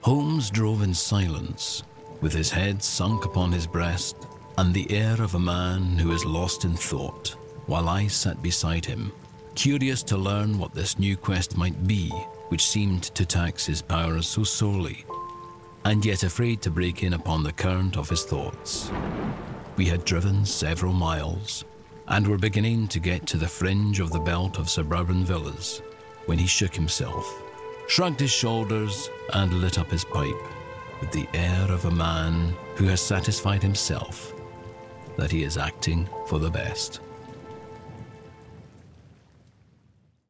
Holmes drove in silence, with his head sunk upon his breast and the air of a man who is lost in thought, while I sat beside him, curious to learn what this new quest might be which seemed to tax his powers so sorely, and yet afraid to break in upon the current of his thoughts. We had driven several miles, and were beginning to get to the fringe of the belt of suburban villas, when he shook himself, shrugged his shoulders, and lit up his pipe with the air of a man who has satisfied himself that he is acting for the best.